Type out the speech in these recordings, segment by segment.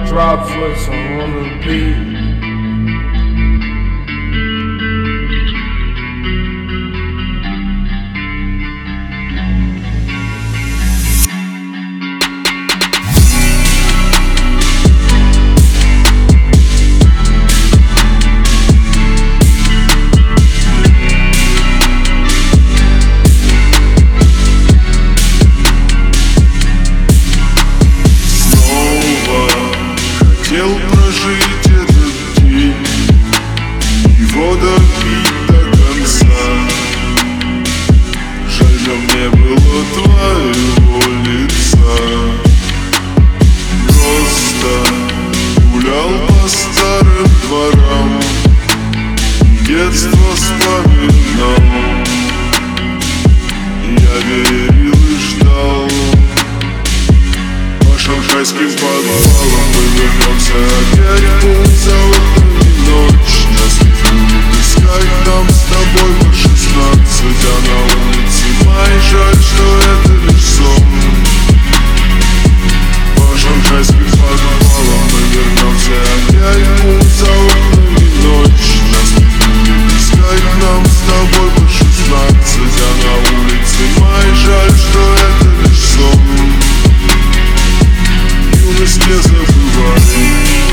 droplets on the beat. Хотел прожить этот день, его допить до конца. Жаль, но мне было твоего лица. Просто гулял по старым дворам, детство вспоминал. Я верил и ждал. По шанхайским подвалам мы вернемся опять в за окнами ночь. Нас не будет искать нам с тобой по 16, а на улице май. Жаль, что это лишь сон. По шанхайским подвалам мы вернемся опять в за окнами ночь. Нас не будет искать нам с тобой по 16, а на улице май. Жаль, что это лишь сон. Юность не забывай.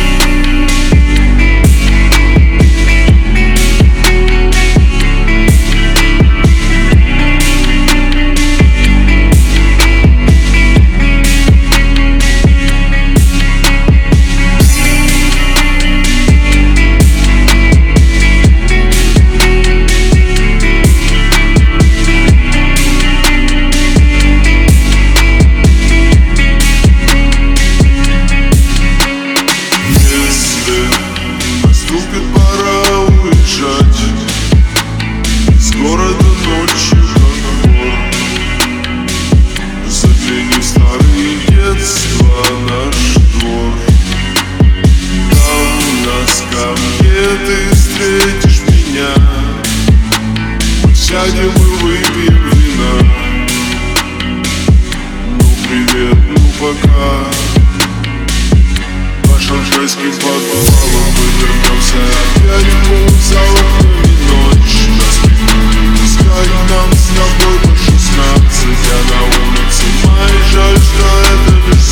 Наступит пора уезжать из города ночью, как вор. Загляни в старое детство, наш двор. Там на скамье ты встретишь меня. Вот сядем и выпьем вина. Ну привет, ну пока. По шанхайским подвалам мы вернемся опять в за окнами ночь. Нас не будет искать нам с тобой по 16, а на улице май. Жаль, что это лишь